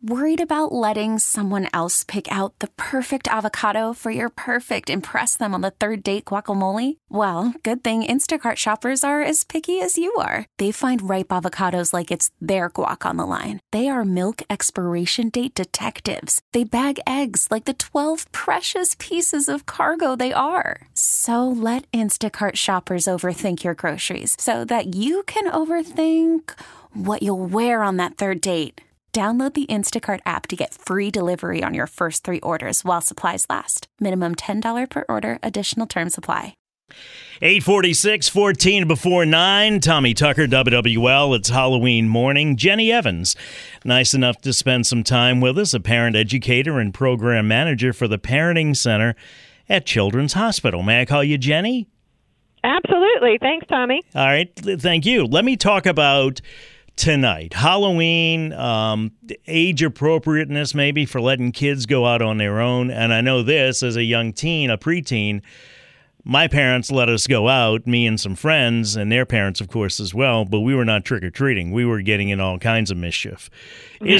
Worried about letting someone else pick out the perfect avocado for your perfect impress them on the third date guacamole? Well, good thing Instacart shoppers are as picky as you are. They find ripe avocados like it's their guac on the line. They are milk expiration date detectives. They bag eggs like the 12 precious pieces of cargo they are. So let Instacart shoppers overthink your groceries so that you can overthink what you'll wear on that third date. Download the Instacart app to get free delivery on your first 3 orders while supplies last. Minimum $10 per order. Additional terms apply. 8:46, 14 before 9. Tommy Tucker, WWL. It's Halloween morning. Jenny Evans, nice enough to spend some time with us, a parent educator and program manager for the Parenting Center at Children's Hospital. May I call you Jenny? Absolutely. Thanks, Tommy. All right. Thank you. Let me talk about tonight. Halloween, age appropriateness maybe for letting kids go out on their own. And I know this as a young teen, a preteen, my parents let us go out, me and some friends, and their parents, of course, as well, but we were not trick-or-treating. We were getting in all kinds of mischief. You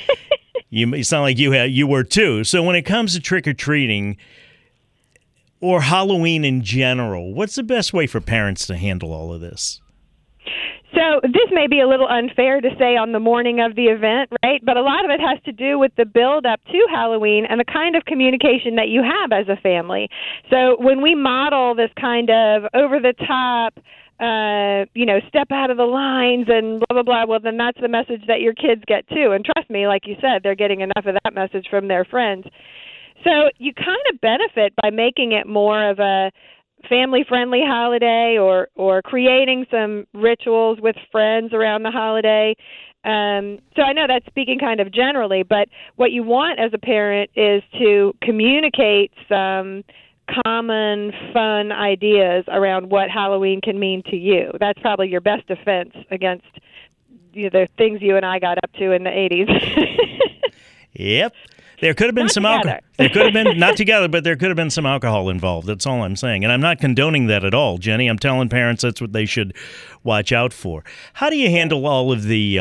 sound like you were too. So when it comes to trick-or-treating or Halloween in general, what's the best way for parents to handle all of this? So this may be a little unfair to say on the morning of the event, right? But a lot of it has to do with the build up to Halloween and the kind of communication that you have as a family. So when we model this kind of over the top, step out of the lines and blah, blah, blah, well, then that's the message that your kids get too. And trust me, like you said, they're getting enough of that message from their friends. So you kind of benefit by making it more of a family-friendly holiday or creating some rituals with friends around the holiday. So I know that's speaking kind of generally, but what you want as a parent is to communicate some common, fun ideas around what Halloween can mean to you. That's probably your best defense against the things you and I got up to in the 80s. Yep. There could have been some alcohol. There could have been, not together, but there could have been some alcohol involved. That's all I'm saying. And I'm not condoning that at all, Jenny. I'm telling parents that's what they should watch out for. How do you handle all of the,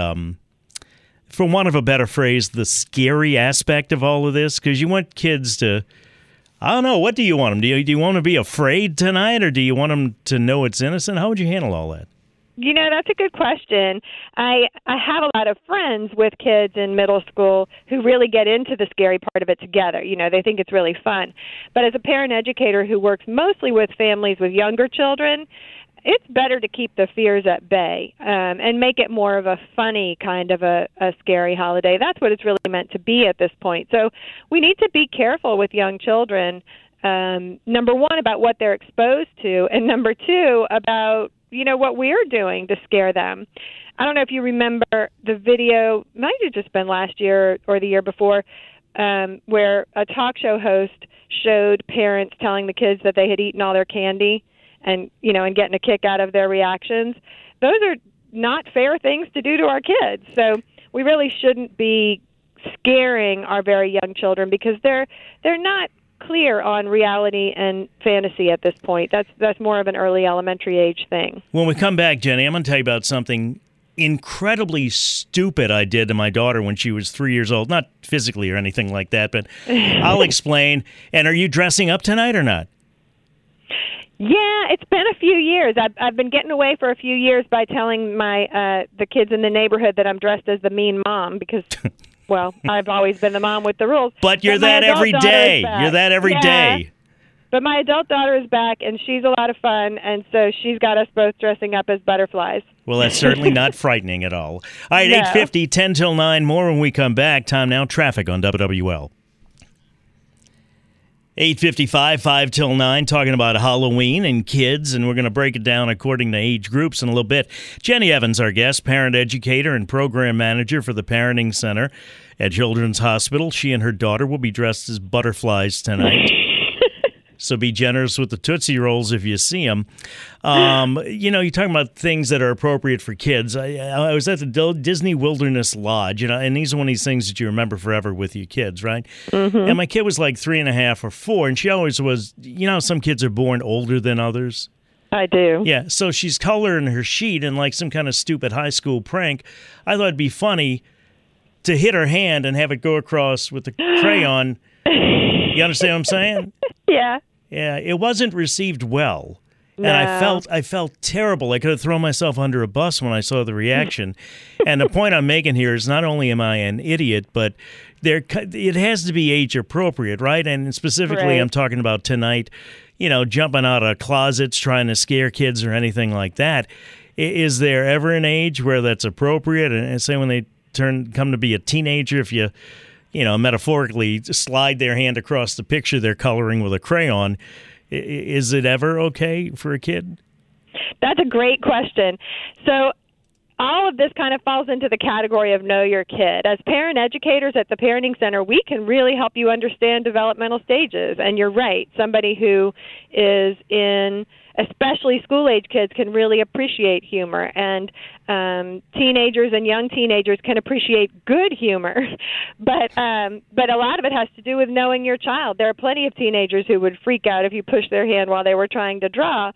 for want of a better phrase, the scary aspect of all of this? Because you want kids to, I don't know, what do you want them? Do you want them to be afraid tonight, or do you want them to know it's innocent? How would you handle all that? That's a good question. I have a lot of friends with kids in middle school who really get into the scary part of it together. They think it's really fun. But as a parent educator who works mostly with families with younger children, it's better to keep the fears at bay and make it more of a funny kind of a scary holiday. That's what it's really meant to be at this point. So we need to be careful with young children, number one, about what they're exposed to, and number two, about what we're doing to scare them. I don't know if you remember the video, might have just been last year or the year before, where a talk show host showed parents telling the kids that they had eaten all their candy and getting a kick out of their reactions. Those are not fair things to do to our kids. So we really shouldn't be scaring our very young children because they're not clear on reality and fantasy at this point. That's more of an early elementary age thing. When we come back, Jenny, I'm going to tell you about something incredibly stupid I did to my daughter when she was 3 years old. Not physically or anything like that, but I'll explain. And are you dressing up tonight or not? Yeah, it's been a few years. I've been getting away for a few years by telling the kids in the neighborhood that I'm dressed as the mean mom because well, I've always been the mom with the rules. But you're that every day. You're that every day. But my adult daughter is back, and she's a lot of fun, and so she's got us both dressing up as butterflies. Well, that's certainly not frightening at all. All right, 8:50, 10 till 9. More when we come back. Time now, traffic on WWL. 8:55, 5 till 9, talking about Halloween and kids, and we're going to break it down according to age groups in a little bit. Jenny Evans, our guest, parent educator and program manager for the Parenting Center at Children's Hospital. She and her daughter will be dressed as butterflies tonight. So be generous with the Tootsie Rolls if you see them. You're talking about things that are appropriate for kids. I was at the Disney Wilderness Lodge, and these are one of these things that you remember forever with your kids, right? Mm-hmm. And my kid was like 3.5 or 4, and she always was, some kids are born older than others. I do. Yeah, so she's coloring her sheet in like some kind of stupid high school prank. I thought it'd be funny to hit her hand and have it go across with the crayon. You understand what I'm saying? Yeah. Yeah, it wasn't received well. No. And I felt terrible. I could have thrown myself under a bus when I saw the reaction. And the point I'm making here is not only am I an idiot, but it has to be age appropriate, right? And specifically, right. I'm talking about tonight, jumping out of closets, trying to scare kids or anything like that. Is there ever an age where that's appropriate? And say when they come to be a teenager, if you metaphorically slide their hand across the picture they're coloring with a crayon, is it ever okay for a kid? That's a great question. So all of this kind of falls into the category of know your kid. As parent educators at the Parenting Center, we can really help you understand developmental stages. And you're right, somebody who is in, especially school-age kids, can really appreciate humor. And teenagers and young teenagers can appreciate good humor. But a lot of it has to do with knowing your child. There are plenty of teenagers who would freak out if you pushed their hand while they were trying to draw.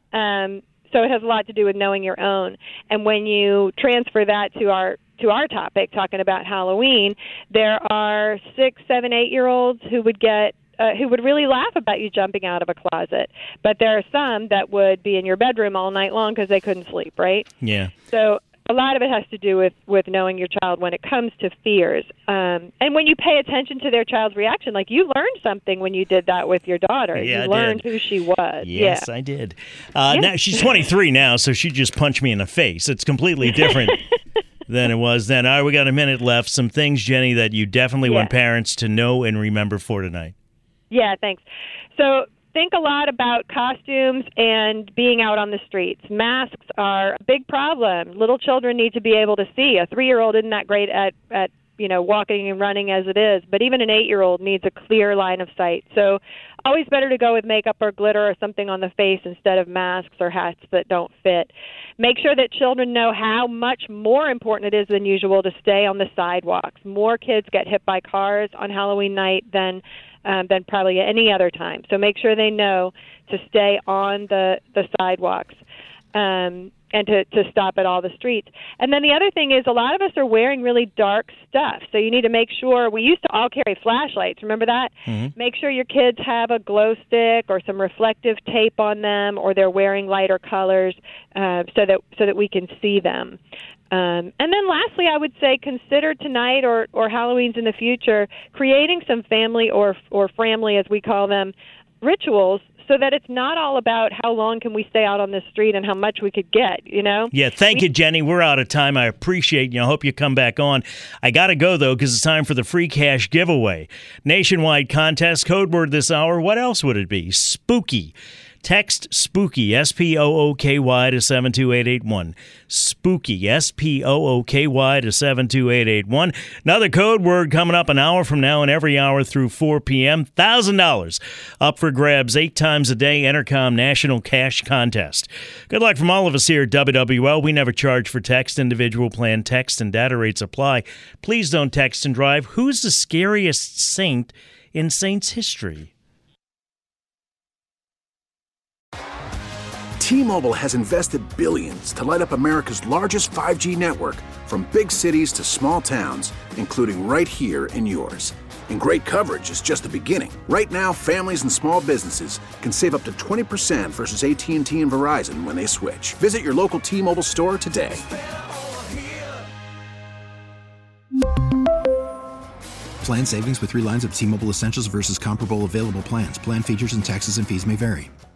So it has a lot to do with knowing your own. And when you transfer that to our topic, talking about Halloween, there are 6, 7, 8-year-olds who would really laugh about you jumping out of a closet. But there are some that would be in your bedroom all night long because they couldn't sleep, right? Yeah. So a lot of it has to do with knowing your child when it comes to fears. And when you pay attention to their child's reaction, like you learned something when you did that with your daughter. Yeah, you learned who she was. Yes, yeah. I did. Now she's 23 now, so she just punched me in the face. It's completely different than it was then. All right, we got a minute left. Some things, Jenny, that you definitely want parents to know and remember for tonight. Yeah, thanks. So think a lot about costumes and being out on the streets. Masks are a big problem. Little children need to be able to see. A 3-year-old isn't that great at walking and running as it is, but even an 8-year-old needs a clear line of sight. So always better to go with makeup or glitter or something on the face instead of masks or hats that don't fit. Make sure that children know how much more important it is than usual to stay on the sidewalks. More kids get hit by cars on Halloween night than probably any other time. So make sure they know to stay on the sidewalks and to stop at all the streets. And then the other thing is a lot of us are wearing really dark stuff. So you need to make sure, we used to all carry flashlights, remember that? Mm-hmm. Make sure your kids have a glow stick or some reflective tape on them, or they're wearing lighter colors so that we can see them. And then lastly, I would say consider tonight or Halloween's in the future creating some family or framly, as we call them, rituals so that it's not all about how long can we stay out on the street and how much we could get, Yeah, thank you, Jenny. We're out of time. I appreciate you. I hope you come back on. I got to go, though, because it's time for the free cash giveaway. Nationwide contest, code word this hour. What else would it be? Spooky. Text SPOOKY, SPOOKY to 72881. Spooky, SPOOKY to 72881. Another code word coming up an hour from now and every hour through 4 p.m. $1,000 up for grabs 8 times a day. Entercom National Cash Contest. Good luck from all of us here at WWL. We never charge for text. Individual plan text and data rates apply. Please don't text and drive. Who's the scariest saint in Saints history? T-Mobile has invested billions to light up America's largest 5G network, from big cities to small towns, including right here in yours. And great coverage is just the beginning. Right now, families and small businesses can save up to 20% versus AT&T and Verizon when they switch. Visit your local T-Mobile store today. Plan savings with 3 lines of T-Mobile Essentials versus comparable available plans. Plan features and taxes and fees may vary.